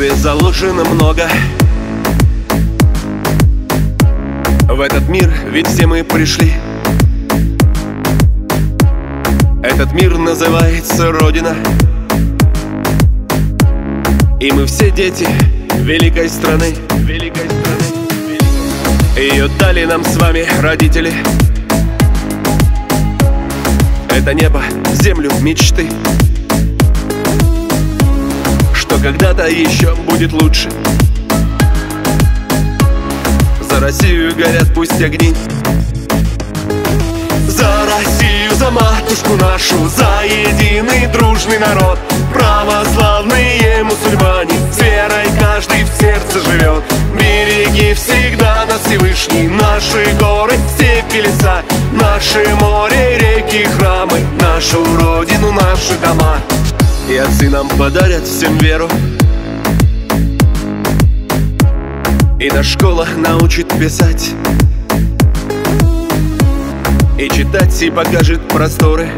основе заложено много. В этот мир ведь все мы пришли. Этот мир называется Родина. И мы все дети великой страны. Ее дали нам с вами родители. Это небо, землю, мечты, что когда-то еще будет лучше. За Россию горят пусть огни. За Россию, за матушку нашу, за единый дружный народ. Православные мусульмане, с верой каждый в сердце живет. Береги всегда нас, Всевышний, наши горы, степи, леса, наши море, реки, храмы, нашу родину, наши дома. И отцы нам подарят всем веру, и наша школа научит писать, и читать, и покажет просторы.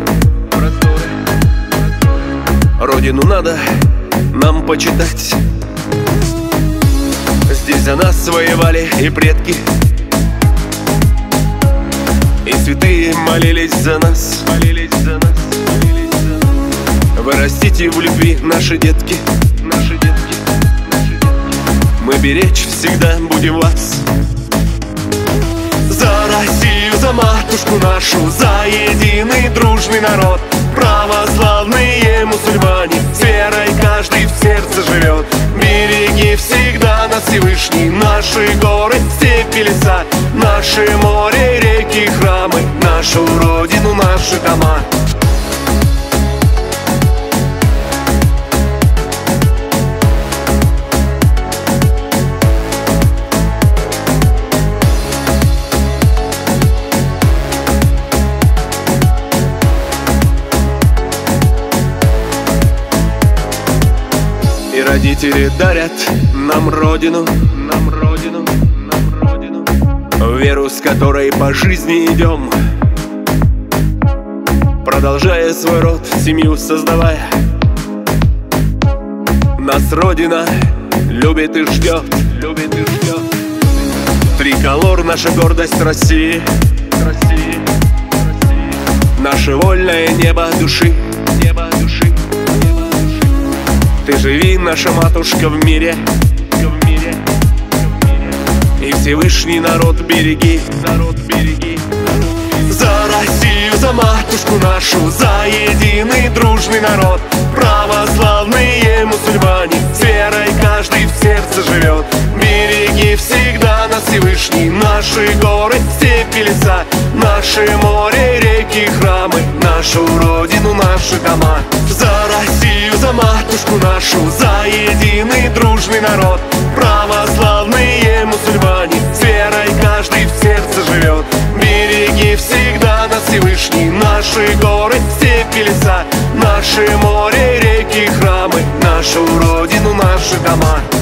Родину надо нам почитать. Здесь за нас воевали и предки, и святые молились за нас. Вырастите в любви наши детки. Мы беречь всегда будем вас. За Россию, за матушку нашу, за единый дружный народ. Православные мусульмане, с верой каждый в сердце живет. Береги всегда нас, Всевышний, наши горы, степи, леса, наши море, реки, храмы, нашу родину, наши дома. И родители дарят нам родину, веру, с которой по жизни идем, продолжая свой род, семью создавая. Нас Родина любит и ждет. Триколор — наша гордость России, наше вольное небо души. Ты живи, наша матушка, в мире, и Всевышний народ береги. За Россию, за матушку нашу, за единый дружный народ. Православные мусульмане, с верой каждый в сердце живет. Береги всегда нас, Всевышний, наши горы, степи, леса, наши море, реки, храмы, нашу родину, наши дома. За Россию, за матушку нашу, за единый дружный народ. Православные мусульмане, с верой каждый в сердце живет. Береги всегда нас, Всевышний, наши горы, степи, леса, наши море, реки, храмы, нашу родину, наши дома.